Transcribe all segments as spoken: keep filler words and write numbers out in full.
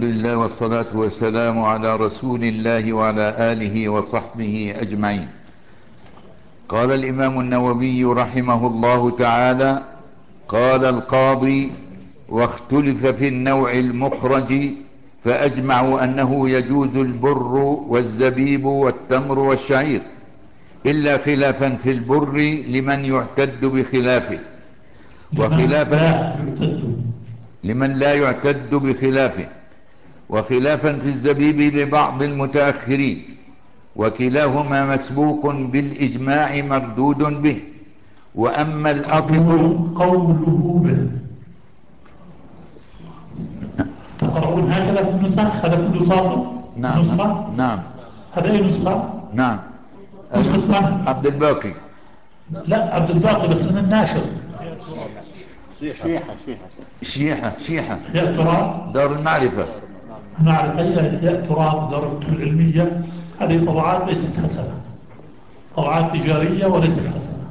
الحمد لله والصلاة والسلام على رسول الله وعلى آله وصحبه أجمعين. قال الإمام النووي رحمه الله تعالى: قال القاضي: واختلف في النوع المخرج، فأجمعوا أنه يجوز البر والزبيب والتمر والشعير، إلا خلافا في البر لمن يعتد بخلافه، لمن لا وخلافا يعتد. لمن لا يعتد بخلافه وخلافا في الزبيب لبعض المتأخرين، وكلاهما مسبوق بالإجماع مردود به. وأما الأقط قول قوله به. تقرؤون هكذا في النسخ؟ هذا كله ساقط نعم النسخة. نعم هذا أي نسخة؟ نعم نسخة من؟ عبد الباقي. لا، عبد الباقي، بس من الناشر. شيحة شيحة شيحة شيحة هي تراث. دار المعرفة. نعرف هي هي تراث دار الكتب العلمية. هذه طبعات ليست حسنة، طبعات تجارية وليست حسنة.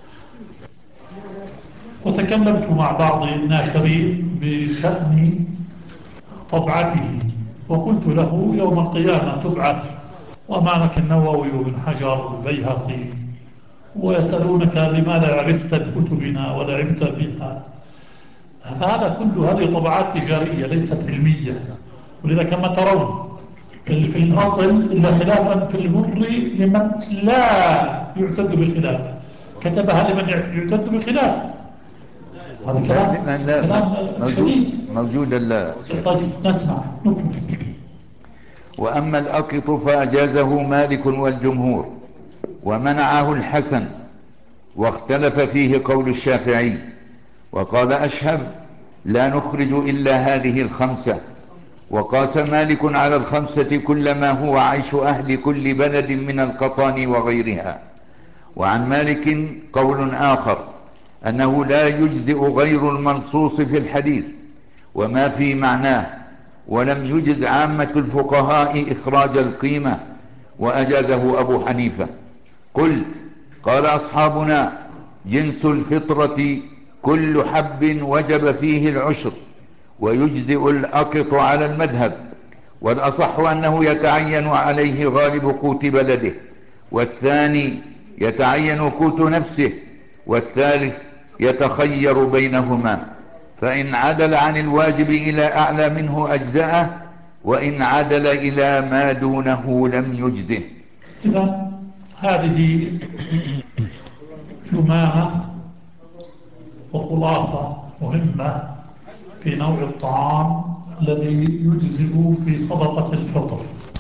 وتكلمت مع بعض الناشرين بشأن طبعته، وقلت له: يوم القيامة تبعث وأمامك النووي وابن حجر والبيهقي، ويسألونك لماذا عرفت بكتبنا ولعبت بها. فهذا كل هذه طبعات تجارية ليست علمية. ولذا كما ترون اللي في الأصل إلا خلافا في البر لمن لا يعتد بخلافه، كتبها لمن يعتد بخلافه. هذا لا كلام لا لا م- كلام موجود شديد. موجودا لا شيخ. طيب نسمع نكمل. وأما الأقط فأجازه مالك والجمهور، ومنعه الحسن، واختلف فيه قول الشافعي. وقال أشهب: لا نخرج إلا هذه الخمسة. وقاس مالك على الخمسة كل ما هو عيش أهل كل بلد من القطان وغيرها. وعن مالك قول آخر أنه لا يجزئ غير المنصوص في الحديث وما في معناه، ولم يجز عامة الفقهاء إخراج القيمة، وأجازه أبو حنيفة. قلت: قال أصحابنا: جنس الفطرة كل حب وجب فيه العشر، ويجزئ الأقط على المذهب، والأصح أنه يتعين عليه غالب قوت بلده، والثاني يتعين قوت نفسه، والثالث يتخير بينهما، فإن عدل عن الواجب إلى أعلى منه أجزأه، وإن عدل إلى ما دونه لم يجزه. إذا هذه جمامة وخلاصة مهمة في نوع الطعام الذي يجزئ في صدقة الفطر.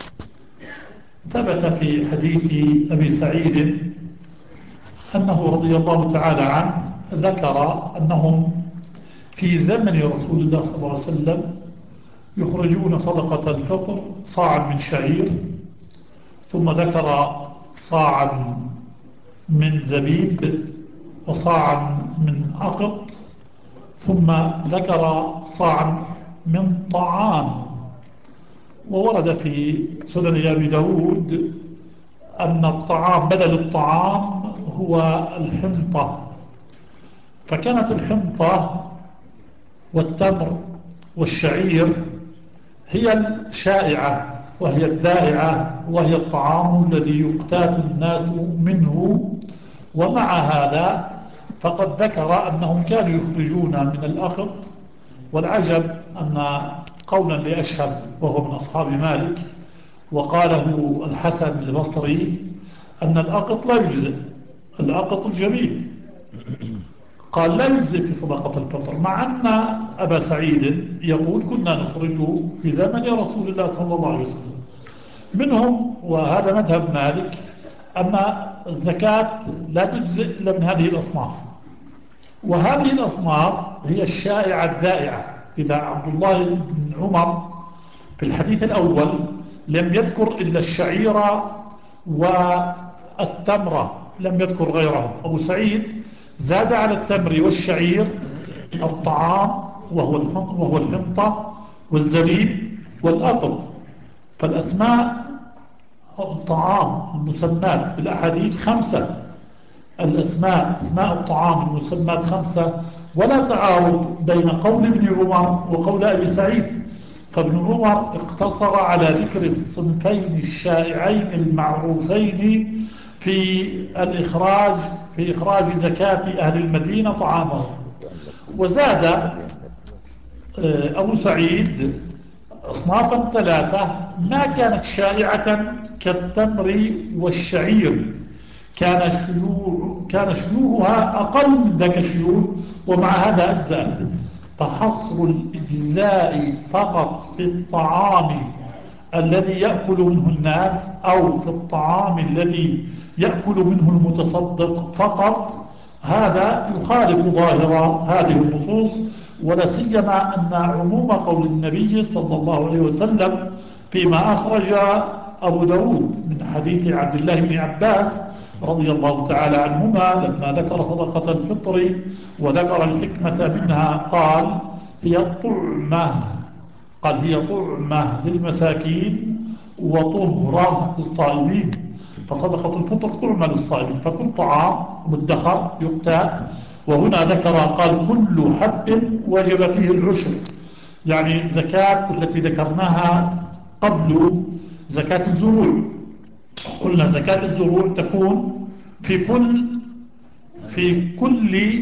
ثبت في حديث أبي سعيد أنه رضي الله تعالى عنه ذكر أنهم في زمن رسول الله صلى الله عليه وسلم يخرجون صدقة الفطر صاعا من شعير، ثم ذكر صاعا من زبيب، وصاعا من أقط، ثم ذكر صاعا من طعام. وورد في سنن أبي داود أن الطعام بدل الطعام هو الحنطة، فكانت الحنطة والتمر والشعير هي الشائعة وهي الذائعة وهي الطعام الذي يقتات الناس منه. ومع هذا فقد ذكر أنهم كانوا يخرجون من الأخط. والعجب أن قولا لأشهب وهو من أصحاب مالك وقاله الحسن البصري أن الأقط لا يجزئ، الأقط الجميل قال لا يجزئ في صدقة الفطر، مع أن أبا سعيد يقول كنا نخرج في زمن رسول الله صلى الله عليه وسلم. منهم وهذا مذهب مالك أن الزكاة لا تجزئ إلا من هذه الأصناف، وهذه الأصناف هي الشائعة الذائعة. إذا عبد الله بن عمر في الحديث الأول لم يذكر إلا الشعير والتمرة، لم يذكر غيرهم. أبو سعيد زاد على التمر والشعير الطعام وهو وهو الحنطة والزبيب والأقط. فالأسماء الطعام المسمات في الأحاديث خمسة، الأسماء اسماء الطعام المسمات خمسة، ولا تعارض بين قول ابن عمر وقول أبي سعيد. فابن عمر اقتصر على ذكر الصنفين الشائعين المعروفين في الإخراج في إخراج زكاة أهل المدينة طعامهم. وزاد أبو سعيد أصنافا ثلاثة ما كانت شائعة كالتمر والشعير، كان شيوع كان شيوعها أقل من ذاك الشيوع، ومع هذا أجزاء. فحصر الإجزاء فقط في الطعام الذي يأكل منه الناس أو في الطعام الذي يأكل منه المتصدق فقط، هذا يخالف ظاهر هذه النصوص، ولا سيما أن عموم قول النبي صلى الله عليه وسلم فيما أخرج أبو داود من حديث عبد الله بن عباس رضي الله تعالى عنهما لما ذكر صدقة الفطر وذكر الحكمة منها قال هي طعمة قال هي طعمة للمساكين وطهرة للصائمين. فصدقة الفطر طعمة للصائمين، فكل طعام مدخر يقتات. وهنا ذكر قال كل حب وجب فيه العشر، يعني زكاة التي ذكرناها قبل زكاة الزروع. قلنا زكاة الزروع تكون في كل في كل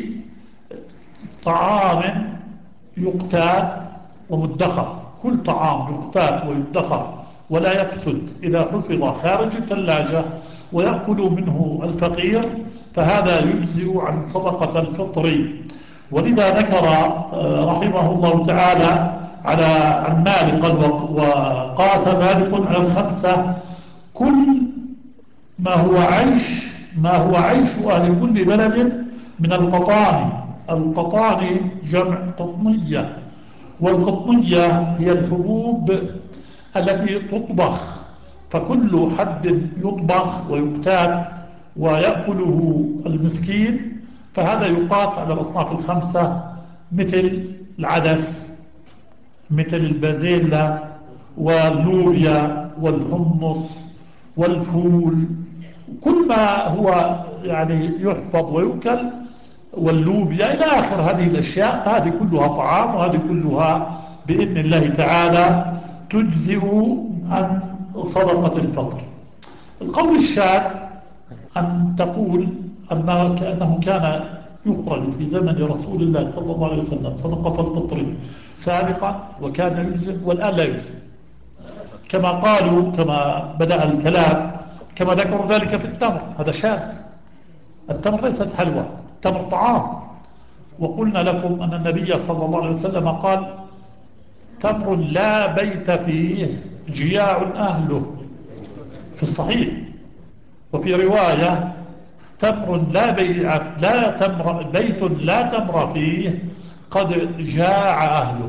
طعام يقتات ومدخر، كل طعام يقتات ويدخر ولا يفسد إذا حفظ خارج الثلاجة ويأكل منه الفقير، فهذا يجزئ عن صدقة الفطر. ولذا ذكر رحمه الله تعالى على عن مالك قال وقاس مالك على الخمسة كل ما هو عيش ما هو عيش أهل كل بلد من القطان. القطان جمع قطنية، والقطنية هي الحبوب التي تطبخ، فكل حب يطبخ ويقتات ويأكله المسكين فهذا يقاس على الأصناف الخمسة، مثل العدس، مثل البازيلا واللوبيا والحمص والفول، كل ما هو يعني يحفظ ويؤكل، واللوبيا إلى آخر هذه الأشياء، فهذه كلها طعام، وهذه كلها بإذن الله تعالى تجزئ عن صدقة الفطر. القول الشاذ أن تقول أنه كأنه كان يخرج في زمن رسول الله صلى الله عليه وسلم صدقة الفطر سابقا وكان يجزئ والآن لا يجزئ، كما قالوا كما بدأ الكلام كما ذكروا ذلك في التمر. هذا شاذ، التمر ليست حلوى، التمر طعام. وقلنا لكم أن النبي صلى الله عليه وسلم قال تمر لا بيت فيه جياع أهله في الصحيح. وفي رواية تمر لا بيع لا تمر بيت لا تمر فيه قد جاع أهله،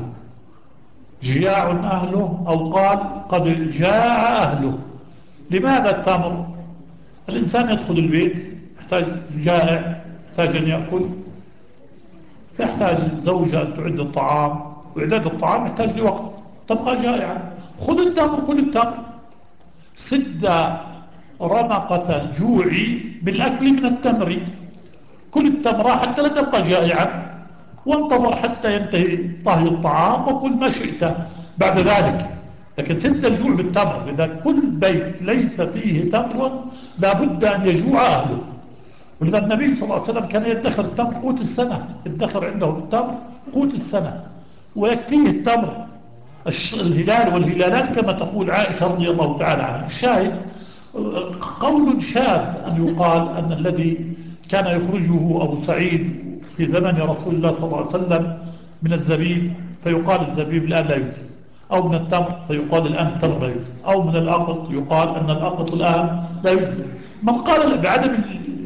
جياع أهله، أو قال قد جاع أهله. لماذا التمر؟ الإنسان يدخل البيت يحتاج جائع، يحتاج أن يأكل، فيحتاج الزوجة أن تعد الطعام، وإعداد الطعام يحتاج لوقت، تبقى جائعا، خذ التمر كل التمر، سد رمقة الجوع بالأكل من التمر، كل التمر حتى لا تبقى جائعا، وانتظر حتى ينتهي طهي الطعام وكل ما شئت بعد ذلك. لكن سد الجوع بالتمر، إذا كل بيت ليس فيه تمر لابد أن يجوع أهله. ولذا النبي صلى الله عليه وسلم كان يدخر التمر قوت السنة، يدخر عنده التمر قوت السنة ويكفيه التمر الهلال والهلالان كما تقول عائشة رضي الله تعالى عنها. الشاهد قول شاذ أن يقال أن الذي كان يخرجه أبو سعيد في زمن رسول الله صلى الله عليه وسلم من الزبيب فيقال الزبيب الآن لا يجزي، أو من التمر فيقال الآن التمر لا يجزي، أو من الأقط يقال أن الأقط الآن لا يجزي. من قال بعدم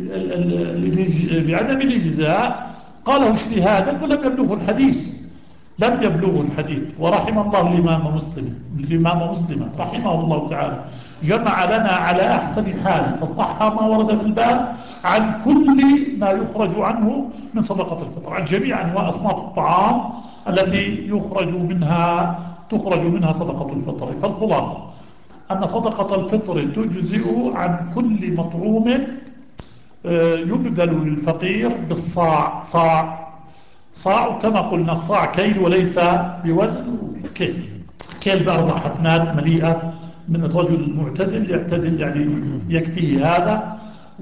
بعدم الإجزاء قاله اجتهادا ولم يبلغه الحديث، لم يبلغه الحديث. ورحم الله الإمام مسلم الإمام مسلم رحمه الله تعالى جمع لنا على أحسن حال فصح ما ورد في الباب عن كل ما يخرج عنه من صدقة الفطر، عن جميع أنواع أصناف الطعام التي يخرج منها تخرج منها صدقة الفطر. فالخلاصة أن صدقة الفطر تجزئ عن كل مطعوم يبذل للفقير بالصاع. صاع صاع كما قلنا الصاع كيل وليس بوزن كيل. كيل بأربع حفنات مليئة من الرجل المعتدل يعتدل، يعني يكفيه هذا.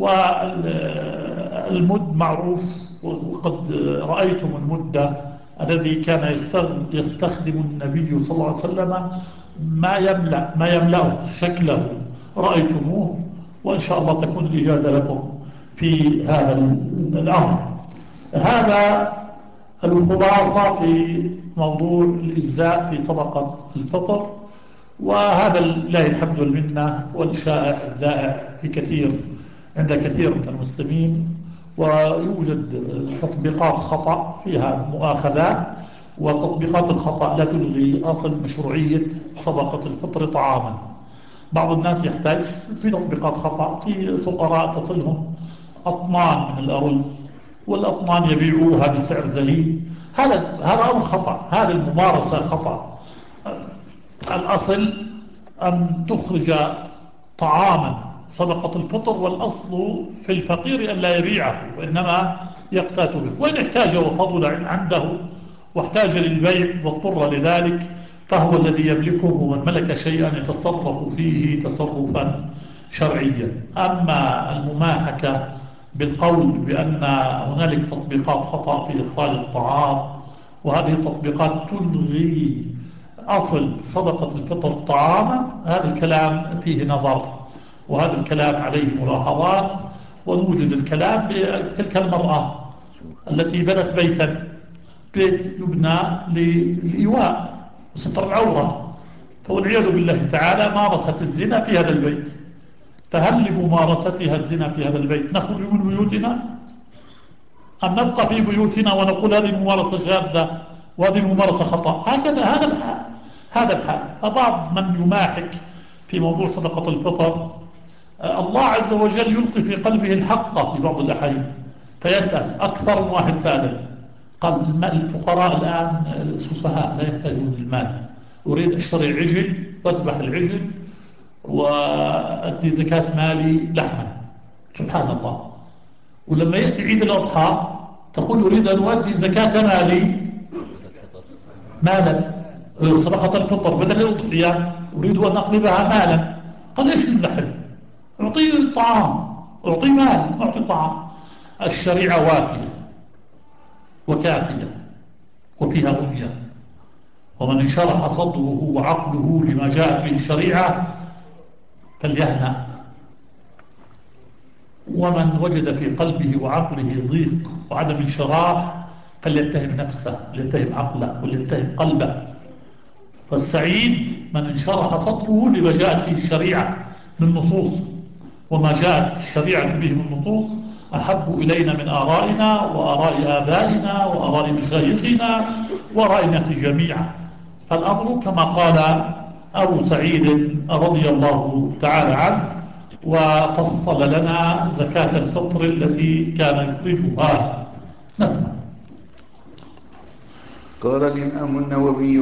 والمد معروف، وقد رأيتم المدة الذي كان يستخدم النبي صلى الله عليه وسلم، ما يملأ ما يملأ شكله رأيتموه، وإن شاء الله تكون الإجازة لكم في هذا الأمر. هذا الخلاصة في موضوع الإجزاء في صدقة الفطر، وهذا لله الحمد والمنة والشائع الذائع في كثير عند كثير من المسلمين. ويوجد تطبيقات خطأ فيها مؤاخذات، وتطبيقات الخطأ لا تلغي أصل مشروعية صدقة الفطر طعاما. بعض الناس يحتاج في تطبيقات خطأ، في فقراء تصلهم أطنان من الأرز، والأطنان يبيعوها بسعر زهيد. هذا هذا أمر خطأ، هذه الممارسة خطأ. الأصل أن تخرج طعاما صدقة الفطر، والأصل في الفقير أن لا يبيعه وإنما يقتات به، وإن احتاج وفضل عنده واحتاج للبيع واضطر لذلك فهو الذي يملكه، ومن ملك شيئا يتصرف فيه تصرفا شرعيا. أما المماحكة بالقول بأن هنالك تطبيقات خطأ في إخراج الطعام، وهذه التطبيقات تلغي أصل صدقة الفطر طعاما، هذا الكلام فيه نظر، وهذا الكلام عليه ملاحظات. ونوجد الكلام بتلك المرأة التي بنت بيتا، بيت يبنى للإيواء وستر العورة، فوالعياذ بالله تعالى مارست الزنا في هذا البيت. فهل لممارستها الزنا في هذا البيت نخرج من بيوتنا، أم نبقى في بيوتنا ونقول هذه الممارسة شاذة وهذه الممارسة خطأ؟ هكذا هذا الحال هذا الحال. فبعض من يماحك في موضوع صدقة الفطر، الله عز وجل يلقي في قلبه الحق في بعض الأحيان، فيسأل. أكثر من واحد سأل قال الفقراء الآن سفهاء لا يحتاجون المال، أريد أشتري عجل وأذبح العجل وأدي زكاة مالي لحما. سبحان الله. ولما يأتي عيد الأضحى تقول أريد أن أؤدي زكاة مالي مالا، صدقة الفطر بدل الأضحية أريد أن أقلبها مالا. قال إيش اللحم؟ أعطيه الطعام، أعطيه مال، أعطيه طعام. الشريعة وافية وكافية وفيها أمية، ومن انشرح صدره وعقله لما جاءت به الشريعة فليهنأ، ومن وجد في قلبه وعقله ضيق وعدم انشراح فليتهم نفسه، ليتهم عقله وليتهم قلبه. فالسعيد من انشرح صدره لما جاءت فيه الشريعة من نصوص، وما جاءت الشريعة به من نصوص أحب إلينا من آرائنا وآراء آبائنا وآراء مشايخنا وآراء الناس جميعا. فالأمر كما قال أبو سعيد رضي الله تعالى عنه، وفصل لنا زكاة الفطر التي كان يخرجها. نسمع. قال الإمام النووي